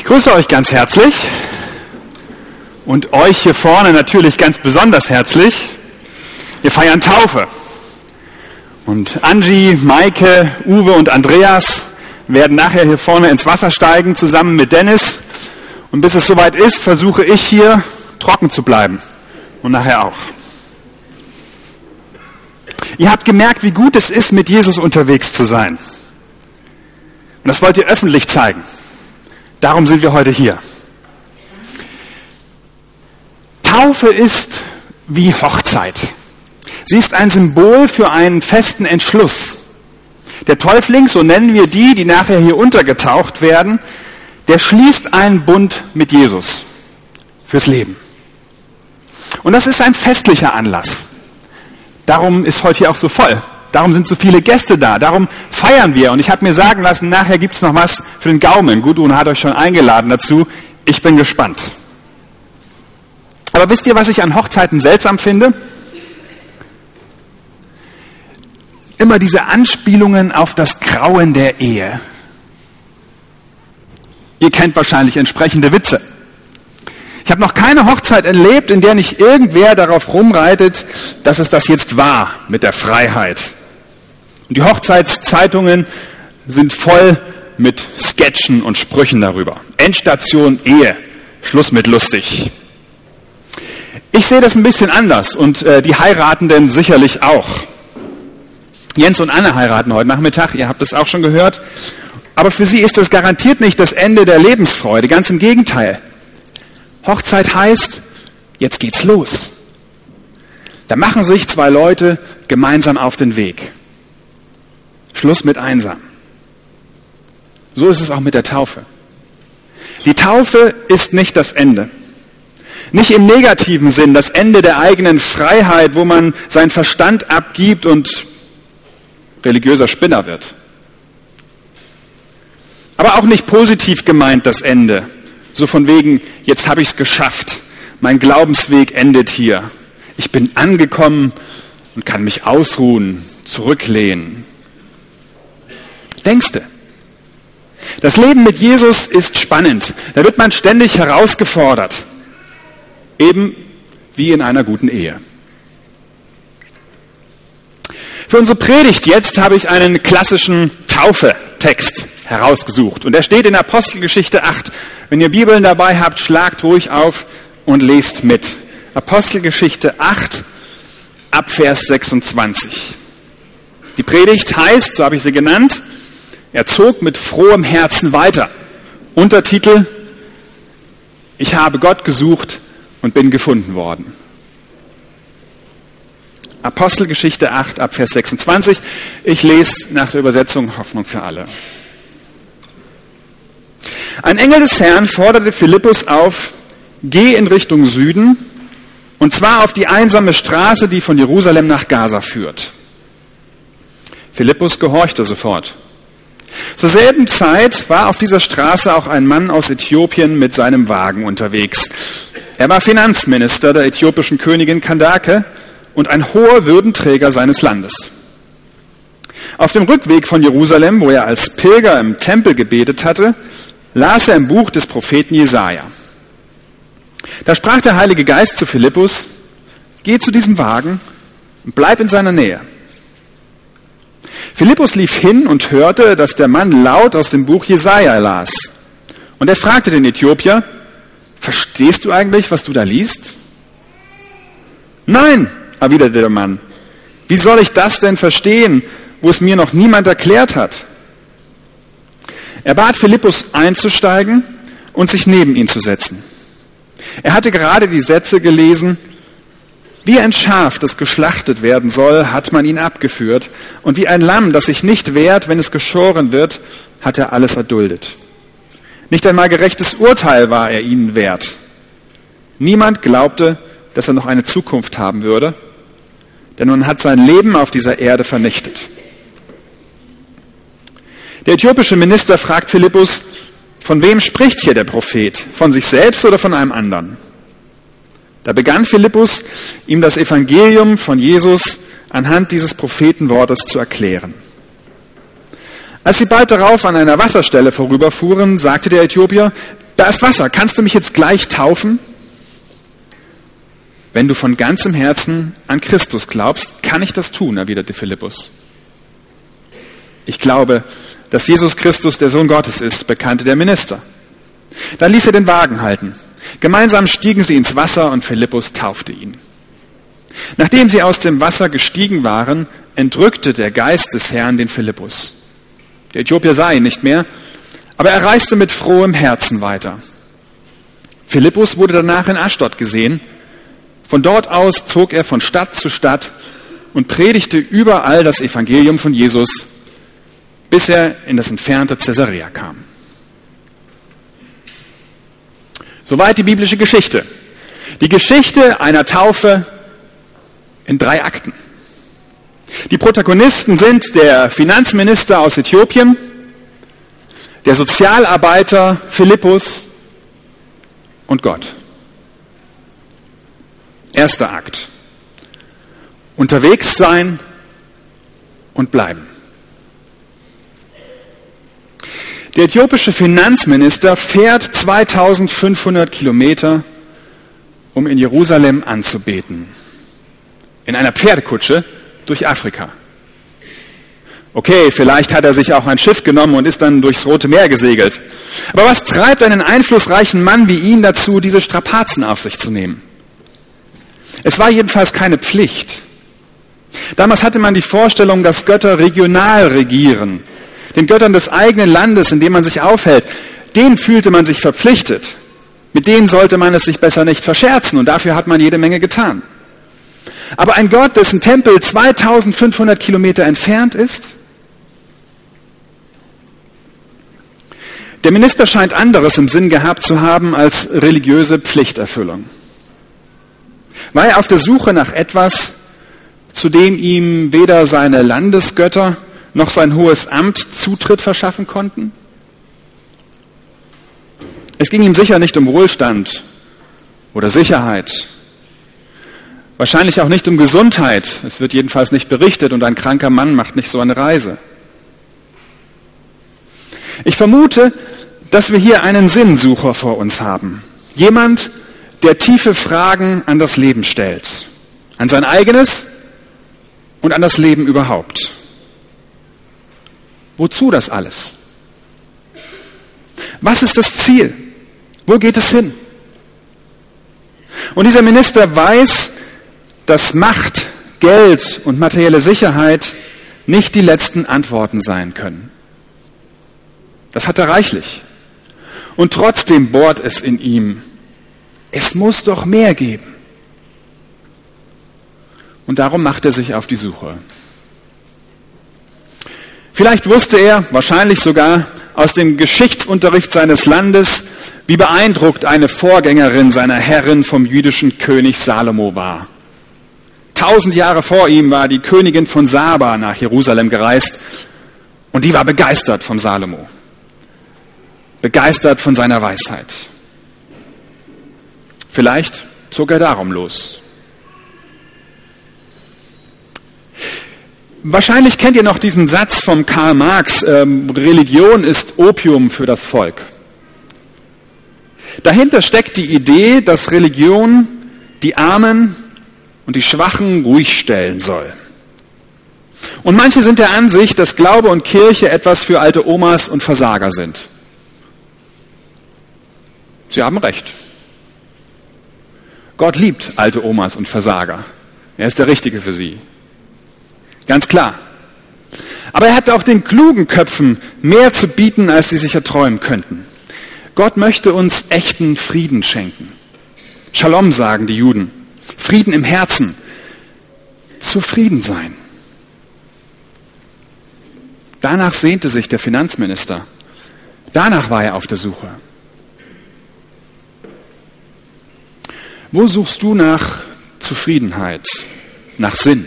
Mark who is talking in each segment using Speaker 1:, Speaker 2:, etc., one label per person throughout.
Speaker 1: Ich grüße euch ganz herzlich und euch hier vorne natürlich ganz besonders herzlich. Wir feiern Taufe. Und Angie, Maike, Uwe und Andreas werden nachher hier vorne ins Wasser steigen, zusammen mit Dennis. Und bis es soweit ist, versuche ich hier trocken zu bleiben. Und nachher auch. Ihr habt gemerkt, wie gut es ist, mit Jesus unterwegs zu sein. Und das wollt ihr öffentlich zeigen. Darum sind wir heute hier. Taufe ist wie Hochzeit. Sie ist ein Symbol für einen festen Entschluss. Der Täufling, so nennen wir die nachher hier untergetaucht werden, der schließt einen Bund mit Jesus fürs Leben. Und das ist ein festlicher Anlass. Darum ist heute hier auch so voll. Darum sind so viele Gäste da. Darum feiern wir. Und ich habe mir sagen lassen, nachher gibt es noch was für den Gaumen. Gudrun hat euch schon eingeladen dazu. Ich bin gespannt. Aber wisst ihr, was ich an Hochzeiten seltsam finde? Immer diese Anspielungen auf das Grauen der Ehe. Ihr kennt wahrscheinlich entsprechende Witze. Ich habe noch keine Hochzeit erlebt, in der nicht irgendwer darauf rumreitet, dass es das jetzt war mit der Freiheit. Und die Hochzeitszeitungen sind voll mit Sketchen und Sprüchen darüber. Endstation Ehe, Schluss mit lustig. Ich sehe das ein bisschen anders und die Heiratenden sicherlich auch. Jens und Anne heiraten heute Nachmittag, ihr habt es auch schon gehört. Aber für sie ist das garantiert nicht das Ende der Lebensfreude, ganz im Gegenteil. Hochzeit heißt, jetzt geht's los. Da machen sich zwei Leute gemeinsam auf den Weg. Schluss mit einsam. So ist es auch mit der Taufe. Die Taufe ist nicht das Ende. Nicht im negativen Sinn, das Ende der eigenen Freiheit, wo man seinen Verstand abgibt und religiöser Spinner wird. Aber auch nicht positiv gemeint das Ende. So von wegen, jetzt habe ich es geschafft. Mein Glaubensweg endet hier. Ich bin angekommen und kann mich ausruhen, zurücklehnen. Denkste, das Leben mit Jesus ist spannend. Da wird man ständig herausgefordert. Eben wie in einer guten Ehe. Für unsere Predigt jetzt habe ich einen klassischen Taufe-Text herausgesucht. Und der steht in Apostelgeschichte 8. Wenn ihr Bibeln dabei habt, schlagt ruhig auf und lest mit. Apostelgeschichte 8, ab Vers 26. Die Predigt heißt, so habe ich sie genannt, er zog mit frohem Herzen weiter. Untertitel, ich habe Gott gesucht und bin gefunden worden. Apostelgeschichte 8, ab Vers 26. Ich lese nach der Übersetzung Hoffnung für alle. Ein Engel des Herrn forderte Philippus auf, geh in Richtung Süden, und zwar auf die einsame Straße, die von Jerusalem nach Gaza führt. Philippus gehorchte sofort. Zur selben Zeit war auf dieser Straße auch ein Mann aus Äthiopien mit seinem Wagen unterwegs. Er war Finanzminister der äthiopischen Königin Kandake und ein hoher Würdenträger seines Landes. Auf dem Rückweg von Jerusalem, wo er als Pilger im Tempel gebetet hatte, las er im Buch des Propheten Jesaja. Da sprach der Heilige Geist zu Philippus, geh zu diesem Wagen und bleib in seiner Nähe. Philippus lief hin und hörte, dass der Mann laut aus dem Buch Jesaja las. Und er fragte den Äthiopier, verstehst du eigentlich, was du da liest? Nein, erwiderte der Mann. Wie soll ich das denn verstehen, wo es mir noch niemand erklärt hat? Er bat Philippus einzusteigen und sich neben ihn zu setzen. Er hatte gerade die Sätze gelesen, wie ein Schaf, das geschlachtet werden soll, hat man ihn abgeführt, und wie ein Lamm, das sich nicht wehrt, wenn es geschoren wird, hat er alles erduldet. Nicht einmal gerechtes Urteil war er ihnen wert. Niemand glaubte, dass er noch eine Zukunft haben würde, denn man hat sein Leben auf dieser Erde vernichtet. Der äthiopische Minister fragt Philippus, von wem spricht hier der Prophet? Von sich selbst oder von einem anderen? Da begann Philippus, ihm das Evangelium von Jesus anhand dieses Prophetenwortes zu erklären. Als sie bald darauf an einer Wasserstelle vorüberfuhren, sagte der Äthiopier, da ist Wasser, kannst du mich jetzt gleich taufen? Wenn du von ganzem Herzen an Christus glaubst, kann ich das tun, erwiderte Philippus. Ich glaube, dass Jesus Christus der Sohn Gottes ist, bekannte der Minister. Dann ließ er den Wagen halten. Gemeinsam stiegen sie ins Wasser und Philippus taufte ihn. Nachdem sie aus dem Wasser gestiegen waren, entrückte der Geist des Herrn den Philippus. Der Äthiopier sah ihn nicht mehr, aber er reiste mit frohem Herzen weiter. Philippus wurde danach in Aschdod gesehen. Von dort aus zog er von Stadt zu Stadt und predigte überall das Evangelium von Jesus, bis er in das entfernte Caesarea kam. Soweit die biblische Geschichte. Die Geschichte einer Taufe in 3 Akten. Die Protagonisten sind der Finanzminister aus Äthiopien, der Sozialarbeiter Philippus und Gott. Erster Akt. Unterwegs sein und bleiben. Der äthiopische Finanzminister fährt 2500 Kilometer, um in Jerusalem anzubeten. In einer Pferdekutsche durch Afrika. Okay, vielleicht hat er sich auch ein Schiff genommen und ist dann durchs Rote Meer gesegelt. Aber was treibt einen einflussreichen Mann wie ihn dazu, diese Strapazen auf sich zu nehmen? Es war jedenfalls keine Pflicht. Damals hatte man die Vorstellung, dass Götter regional regieren. Den Göttern des eigenen Landes, in dem man sich aufhält, denen fühlte man sich verpflichtet. Mit denen sollte man es sich besser nicht verscherzen und dafür hat man jede Menge getan. Aber ein Gott, dessen Tempel 2500 Kilometer entfernt ist? Der Minister scheint anderes im Sinn gehabt zu haben als religiöse Pflichterfüllung. War er auf der Suche nach etwas, zu dem ihm weder seine Landesgötter noch sein hohes Amt Zutritt verschaffen konnten? Es ging ihm sicher nicht um Wohlstand oder Sicherheit. Wahrscheinlich auch nicht um Gesundheit. Es wird jedenfalls nicht berichtet und ein kranker Mann macht nicht so eine Reise. Ich vermute, dass wir hier einen Sinnsucher vor uns haben. Jemand, der tiefe Fragen an das Leben stellt. An sein eigenes und an das Leben überhaupt. Wozu das alles? Was ist das Ziel? Wo geht es hin? Und dieser Minister weiß, dass Macht, Geld und materielle Sicherheit nicht die letzten Antworten sein können. Das hat er reichlich. Und trotzdem bohrt es in ihm. Es muss doch mehr geben. Und darum macht er sich auf die Suche. Vielleicht wusste er, wahrscheinlich sogar, aus dem Geschichtsunterricht seines Landes, wie beeindruckt eine Vorgängerin seiner Herrin vom jüdischen König Salomo war. 1000 Jahre vor ihm war die Königin von Saba nach Jerusalem gereist und die war begeistert von Salomo. Begeistert von seiner Weisheit. Vielleicht zog er darum los. Wahrscheinlich kennt ihr noch diesen Satz von Karl Marx, Religion ist Opium für das Volk. Dahinter steckt die Idee, dass Religion die Armen und die Schwachen ruhig stellen soll. Und manche sind der Ansicht, dass Glaube und Kirche etwas für alte Omas und Versager sind. Sie haben recht. Gott liebt alte Omas und Versager. Er ist der Richtige für sie. Ganz klar. Aber er hat auch den klugen Köpfen mehr zu bieten, als sie sich erträumen könnten. Gott möchte uns echten Frieden schenken. Shalom sagen die Juden. Frieden im Herzen. Zufrieden sein. Danach sehnte sich der Finanzminister. Danach war er auf der Suche. Wo suchst du nach Zufriedenheit, nach Sinn?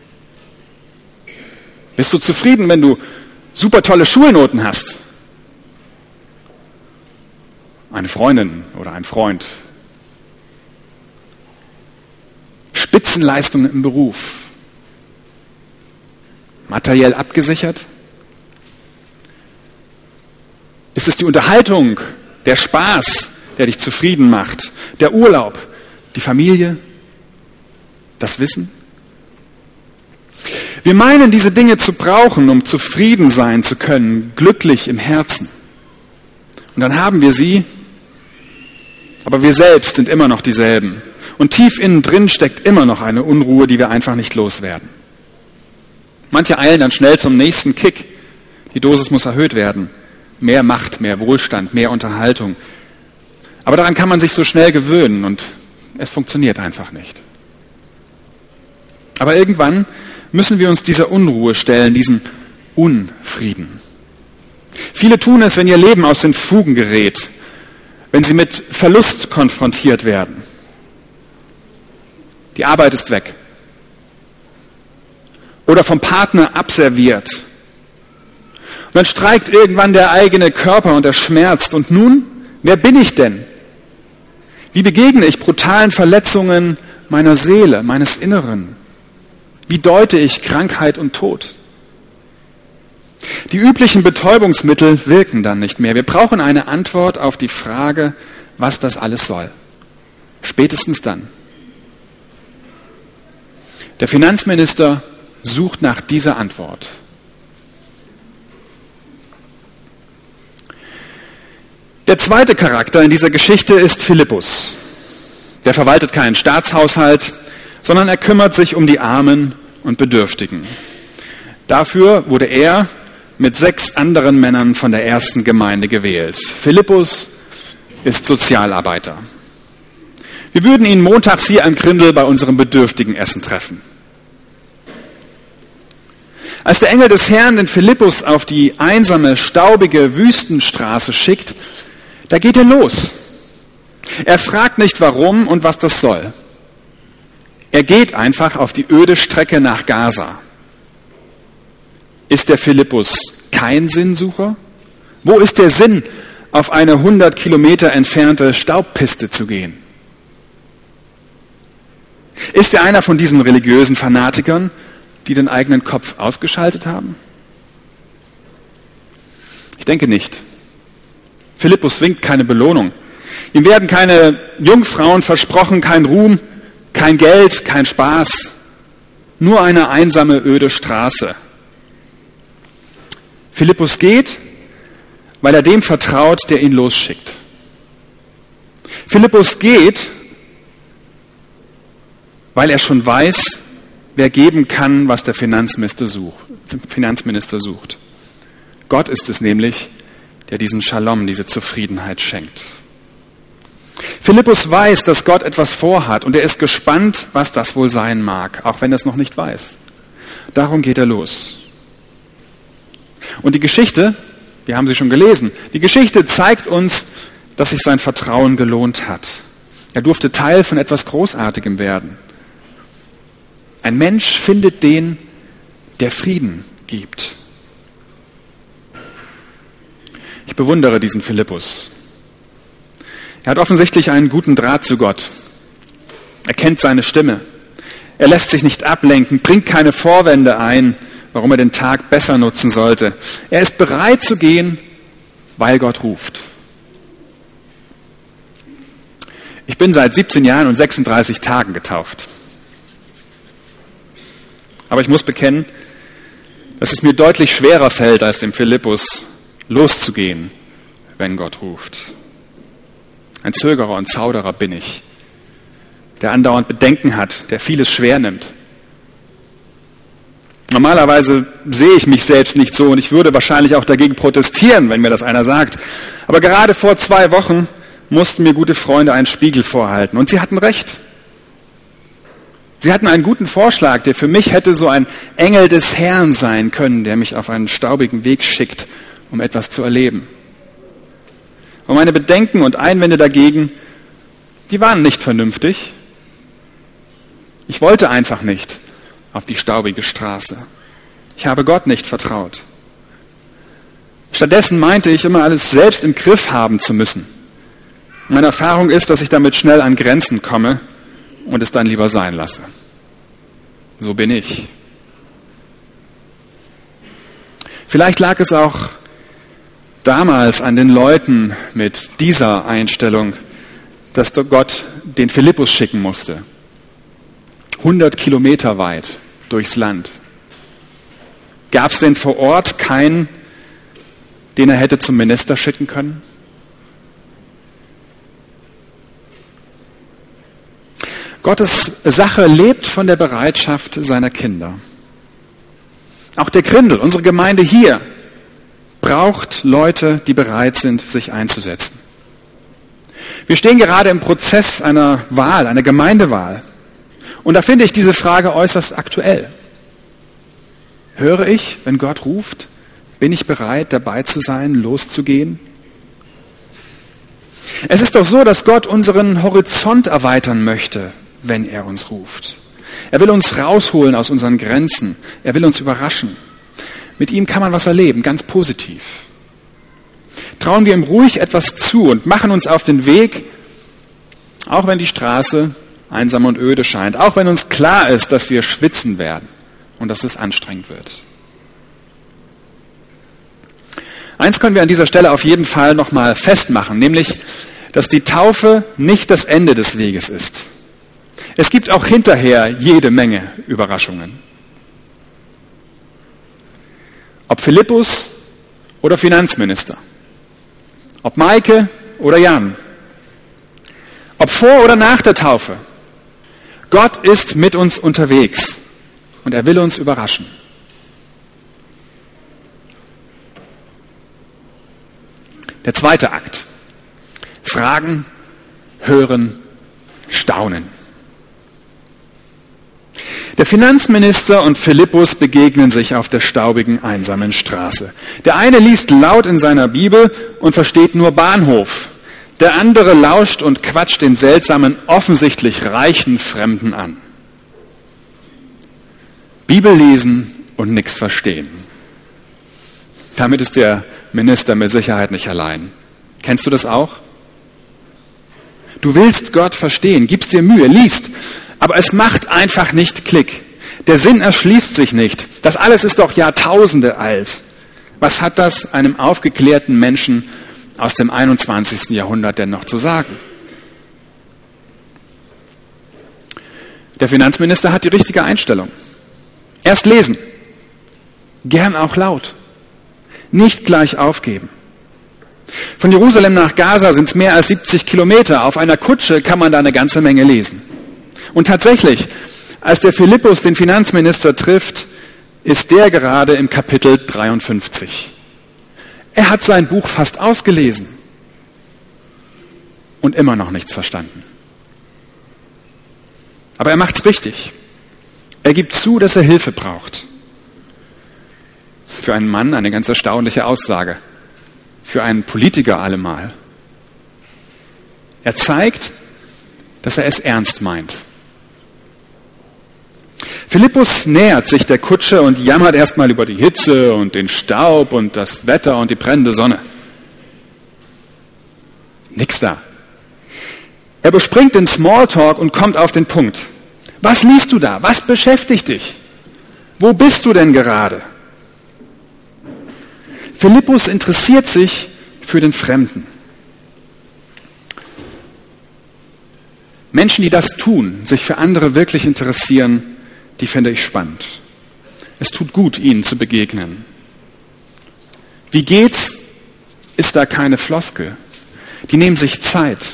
Speaker 1: Bist du zufrieden, wenn du super tolle Schulnoten hast? Eine Freundin oder ein Freund? Spitzenleistungen im Beruf? Materiell abgesichert? Ist es die Unterhaltung der Spaß, der dich zufrieden macht, der Urlaub, die Familie, das Wissen? Wir meinen, diese Dinge zu brauchen, um zufrieden sein zu können, glücklich im Herzen. Und dann haben wir sie, aber wir selbst sind immer noch dieselben. Und tief innen drin steckt immer noch eine Unruhe, die wir einfach nicht loswerden. Manche eilen dann schnell zum nächsten Kick. Die Dosis muss erhöht werden. Mehr Macht, mehr Wohlstand, mehr Unterhaltung. Aber daran kann man sich so schnell gewöhnen und es funktioniert einfach nicht. Aber irgendwann müssen wir uns dieser Unruhe stellen, diesem Unfrieden. Viele tun es, wenn ihr Leben aus den Fugen gerät, wenn sie mit Verlust konfrontiert werden. Die Arbeit ist weg. Oder vom Partner abserviert. Und dann streikt irgendwann der eigene Körper und er schmerzt. Und nun, wer bin ich denn? Wie begegne ich brutalen Verletzungen meiner Seele, meines Inneren? Wie deute ich Krankheit und Tod? Die üblichen Betäubungsmittel wirken dann nicht mehr. Wir brauchen eine Antwort auf die Frage, was das alles soll. Spätestens dann. Der Finanzminister sucht nach dieser Antwort. Der zweite Charakter in dieser Geschichte ist Philippus. Der verwaltet keinen Staatshaushalt, sondern er kümmert sich um die Armen und Bedürftigen. Dafür wurde er mit 6 anderen Männern von der ersten Gemeinde gewählt. Philippus ist Sozialarbeiter. Wir würden ihn montags hier am Grindel bei unserem bedürftigen Essen treffen. Als der Engel des Herrn den Philippus auf die einsame, staubige Wüstenstraße schickt, da geht er los. Er fragt nicht, warum und was das soll. Er geht einfach auf die öde Strecke nach Gaza. Ist der Philippus kein Sinnsucher? Wo ist der Sinn, auf eine 100 Kilometer entfernte Staubpiste zu gehen? Ist er einer von diesen religiösen Fanatikern, die den eigenen Kopf ausgeschaltet haben? Ich denke nicht. Philippus winkt keine Belohnung. Ihm werden keine Jungfrauen versprochen, kein Ruhm, kein Geld, kein Spaß. Nur eine einsame, öde Straße. Philippus geht, weil er dem vertraut, der ihn losschickt. Philippus geht, weil er schon weiß, wer geben kann, was der Finanzminister sucht. Gott ist es nämlich, der diesen Shalom, diese Zufriedenheit schenkt. Philippus weiß, dass Gott etwas vorhat und er ist gespannt, was das wohl sein mag, auch wenn er es noch nicht weiß. Darum geht er los. Und die Geschichte, wir haben sie schon gelesen, die Geschichte zeigt uns, dass sich sein Vertrauen gelohnt hat. Er durfte Teil von etwas Großartigem werden. Ein Mensch findet den, der Frieden gibt. Ich bewundere diesen Philippus. Er hat offensichtlich einen guten Draht zu Gott. Er kennt seine Stimme. Er lässt sich nicht ablenken, bringt keine Vorwände ein, warum er den Tag besser nutzen sollte. Er ist bereit zu gehen, weil Gott ruft. Ich bin seit 17 Jahren und 36 Tagen getauft. Aber ich muss bekennen, dass es mir deutlich schwerer fällt, als dem Philippus loszugehen, wenn Gott ruft. Ein Zögerer und Zauderer bin ich, der andauernd Bedenken hat, der vieles schwer nimmt. Normalerweise sehe ich mich selbst nicht so und ich würde wahrscheinlich auch dagegen protestieren, wenn mir das einer sagt. Aber gerade vor 2 Wochen mussten mir gute Freunde einen Spiegel vorhalten und sie hatten recht. Sie hatten einen guten Vorschlag, der für mich hätte so ein Engel des Herrn sein können, der mich auf einen staubigen Weg schickt, um etwas zu erleben. Und meine Bedenken und Einwände dagegen, die waren nicht vernünftig. Ich wollte einfach nicht auf die staubige Straße. Ich habe Gott nicht vertraut. Stattdessen meinte ich immer, alles selbst im Griff haben zu müssen. Meine Erfahrung ist, dass ich damit schnell an Grenzen komme und es dann lieber sein lasse. So bin ich. Vielleicht lag es auch damals an den Leuten mit dieser Einstellung, dass Gott den Philippus schicken musste. 100 Kilometer weit durchs Land. Gab es denn vor Ort keinen, den er hätte zum Minister schicken können? Gottes Sache lebt von der Bereitschaft seiner Kinder. Auch der Grindel, unsere Gemeinde hier, braucht Leute, die bereit sind, sich einzusetzen. Wir stehen gerade im Prozess einer Wahl, einer Gemeindewahl. Und da finde ich diese Frage äußerst aktuell. Höre ich, wenn Gott ruft, bin ich bereit, dabei zu sein, loszugehen? Es ist doch so, dass Gott unseren Horizont erweitern möchte, wenn er uns ruft. Er will uns rausholen aus unseren Grenzen. Er will uns überraschen. Mit ihm kann man was erleben, ganz positiv. Trauen wir ihm ruhig etwas zu und machen uns auf den Weg, auch wenn die Straße einsam und öde scheint, auch wenn uns klar ist, dass wir schwitzen werden und dass es anstrengend wird. Eins können wir an dieser Stelle auf jeden Fall nochmal festmachen, nämlich, dass die Taufe nicht das Ende des Weges ist. Es gibt auch hinterher jede Menge Überraschungen. Ob Philippus oder Finanzminister, ob Maike oder Jan, ob vor oder nach der Taufe, Gott ist mit uns unterwegs und er will uns überraschen. Der zweite Akt. Fragen, hören, staunen. Der Finanzminister und Philippus begegnen sich auf der staubigen, einsamen Straße. Der eine liest laut in seiner Bibel und versteht nur Bahnhof. Der andere lauscht und quatscht den seltsamen, offensichtlich reichen Fremden an. Bibel lesen und nichts verstehen. Damit ist der Minister mit Sicherheit nicht allein. Kennst du das auch? Du willst Gott verstehen, gibst dir Mühe, liest, aber es macht einfach nicht Klick. Der Sinn erschließt sich nicht. Das alles ist doch Jahrtausende alt. Was hat das einem aufgeklärten Menschen aus dem 21. Jahrhundert denn noch zu sagen? Der Finanzminister hat die richtige Einstellung. Erst lesen, gern auch laut, nicht gleich aufgeben. Von Jerusalem nach Gaza sind es mehr als 70 Kilometer. Auf einer Kutsche kann man da eine ganze Menge lesen. Und tatsächlich, als der Philippus den Finanzminister trifft, ist der gerade im Kapitel 53. Er hat sein Buch fast ausgelesen und immer noch nichts verstanden. Aber er macht's richtig. Er gibt zu, dass er Hilfe braucht. Für einen Mann eine ganz erstaunliche Aussage. Für einen Politiker allemal. Er zeigt, dass er es ernst meint. Philippus nähert sich der Kutsche und jammert erstmal über die Hitze und den Staub und das Wetter und die brennende Sonne. Nix da. Er bespringt den Smalltalk und kommt auf den Punkt. Was liest du da? Was beschäftigt dich? Wo bist du denn gerade? Philippus interessiert sich für den Fremden. Menschen, die das tun, sich für andere wirklich interessieren, die finde ich spannend. Es tut gut, ihnen zu begegnen. Wie geht's? Ist da keine Floskel. Die nehmen sich Zeit.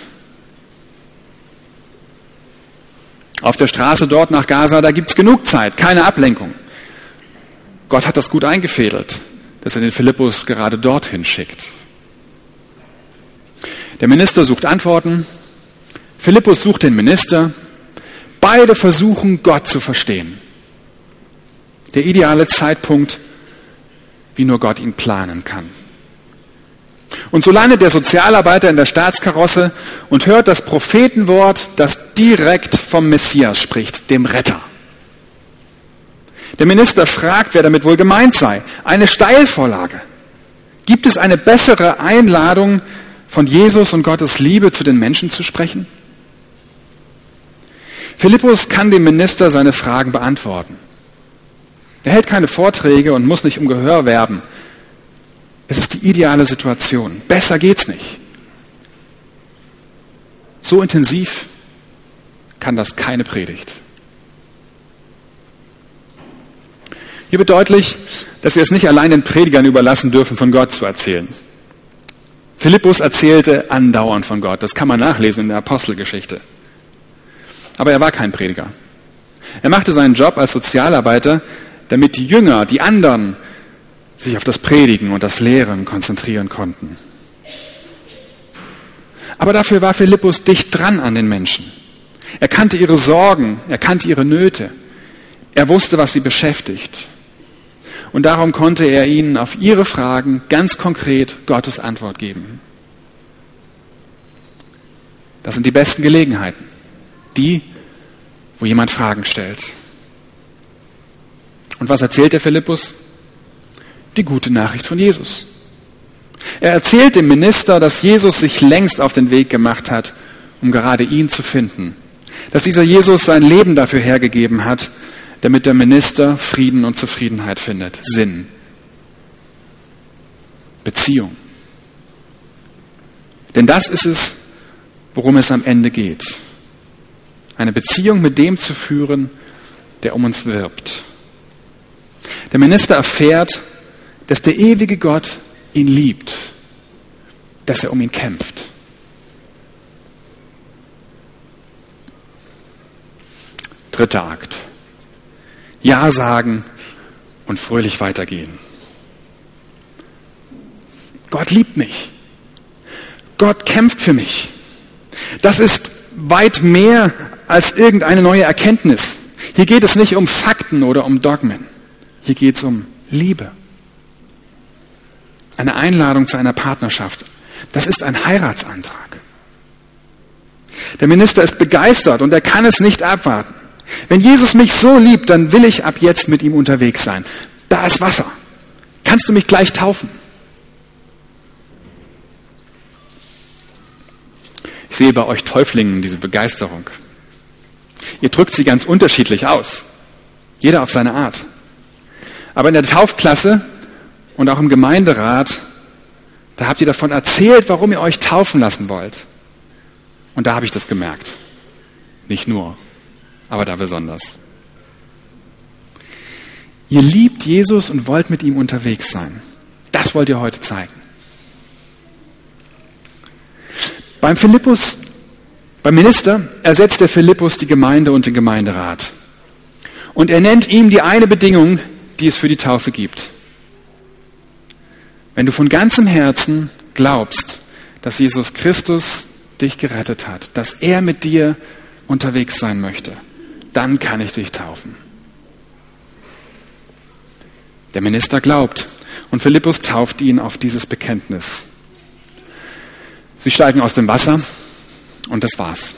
Speaker 1: Auf der Straße dort nach Gaza, da gibt's genug Zeit, keine Ablenkung. Gott hat das gut eingefädelt, dass er den Philippus gerade dorthin schickt. Der Minister sucht Antworten, Philippus sucht den Minister. Beide versuchen, Gott zu verstehen. Der ideale Zeitpunkt, wie nur Gott ihn planen kann. Und so landet der Sozialarbeiter in der Staatskarosse und hört das Prophetenwort, das direkt vom Messias spricht, dem Retter. Der Minister fragt, wer damit wohl gemeint sei. Eine Steilvorlage. Gibt es eine bessere Einladung, von Jesus und Gottes Liebe zu den Menschen zu sprechen? Philippus kann dem Minister seine Fragen beantworten. Er hält keine Vorträge und muss nicht um Gehör werben. Es ist die die ideale Situation. Besser geht's nicht. So intensiv kann das keine Predigt. Hier wird deutlich, dass wir es nicht allein den Predigern überlassen dürfen, von Gott zu erzählen. Philippus erzählte andauernd von Gott. Das kann man nachlesen in der Apostelgeschichte. Aber er war kein Prediger. Er machte seinen Job als Sozialarbeiter, damit die Jünger, die anderen, sich auf das Predigen und das Lehren konzentrieren konnten. Aber dafür war Philippus dicht dran an den Menschen. Er kannte ihre Sorgen, er kannte ihre Nöte. Er wusste, was sie beschäftigt. Und darum konnte er ihnen auf ihre Fragen ganz konkret Gottes Antwort geben. Das sind die besten Gelegenheiten. Die, wo jemand Fragen stellt. Und was erzählt der Philippus? Die gute Nachricht von Jesus. Er erzählt dem Minister, dass Jesus sich längst auf den Weg gemacht hat, um gerade ihn zu finden. Dass dieser Jesus sein Leben dafür hergegeben hat, damit der Minister Frieden und Zufriedenheit findet. Sinn. Beziehung. Denn das ist es, worum es am Ende geht. Eine Beziehung mit dem zu führen, der um uns wirbt. Der Minister erfährt, dass der ewige Gott ihn liebt, dass er um ihn kämpft. Dritter Akt. Ja sagen und fröhlich weitergehen. Gott liebt mich. Gott kämpft für mich. Das ist weit mehr als irgendeine neue Erkenntnis. Hier geht es nicht um Fakten oder um Dogmen. Hier geht es um Liebe. Eine Einladung zu einer Partnerschaft. Das ist ein Heiratsantrag. Der Minister ist begeistert und er kann es nicht abwarten. Wenn Jesus mich so liebt, dann will ich ab jetzt mit ihm unterwegs sein. Da ist Wasser. Kannst du mich gleich taufen? Ich sehe bei euch Täuflingen diese Begeisterung. Ihr drückt sie ganz unterschiedlich aus. Jeder auf seine Art. Aber in der Taufklasse und auch im Gemeinderat, da habt ihr davon erzählt, warum ihr euch taufen lassen wollt. Und da habe ich das gemerkt. Nicht nur, aber da besonders. Ihr liebt Jesus und wollt mit ihm unterwegs sein. Das wollt ihr heute zeigen. Beim Minister ersetzt der Philippus die Gemeinde und den Gemeinderat. Und er nennt ihm die eine Bedingung, die es für die Taufe gibt. Wenn du von ganzem Herzen glaubst, dass Jesus Christus dich gerettet hat, dass er mit dir unterwegs sein möchte, dann kann ich dich taufen. Der Minister glaubt und Philippus tauft ihn auf dieses Bekenntnis. Sie steigen aus dem Wasser und das war's.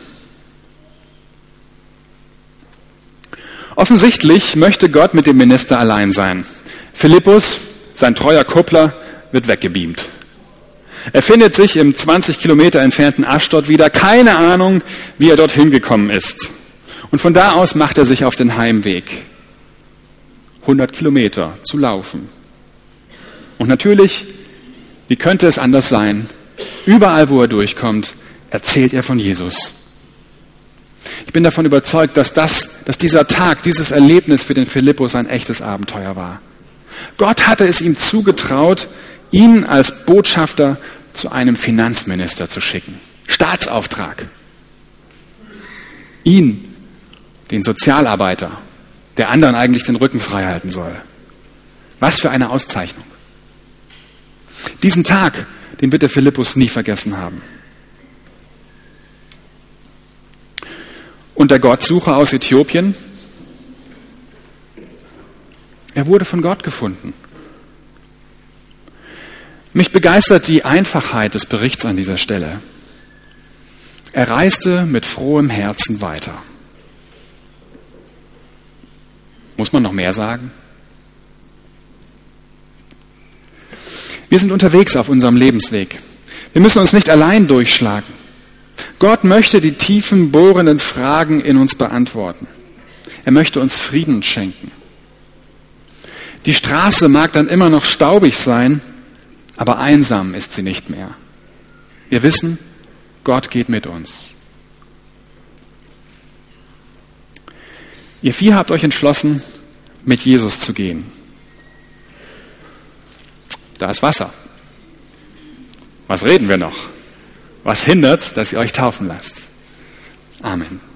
Speaker 1: Offensichtlich möchte Gott mit dem Minister allein sein. Philippus, sein treuer Kuppler, wird weggebeamt. Er findet sich im 20 Kilometer entfernten Aschdod wieder. Keine Ahnung, wie er dorthin gekommen ist. Und von da aus macht er sich auf den Heimweg. 100 Kilometer zu laufen. Und natürlich, wie könnte es anders sein? Überall, wo er durchkommt, erzählt er von Jesus. Ich bin davon überzeugt, dass dieser Tag, dieses Erlebnis für den Philippus ein echtes Abenteuer war. Gott hatte es ihm zugetraut, ihn als Botschafter zu einem Finanzminister zu schicken. Staatsauftrag. Ihn, den Sozialarbeiter, der anderen eigentlich den Rücken frei halten soll. Was für eine Auszeichnung. Diesen Tag, den wird der Philippus nie vergessen haben. Und der Gottsucher aus Äthiopien, er wurde von Gott gefunden. Mich begeistert die Einfachheit des Berichts an dieser Stelle. Er reiste mit frohem Herzen weiter. Muss man noch mehr sagen? Wir sind unterwegs auf unserem Lebensweg. Wir müssen uns nicht allein durchschlagen. Gott möchte die tiefen, bohrenden Fragen in uns beantworten. Er möchte uns Frieden schenken. Die Straße mag dann immer noch staubig sein, aber einsam ist sie nicht mehr. Wir wissen, Gott geht mit uns. Ihr 4 habt euch entschlossen, mit Jesus zu gehen. Da ist Wasser. Was reden wir noch? Was hindert's, dass ihr euch taufen lasst? Amen.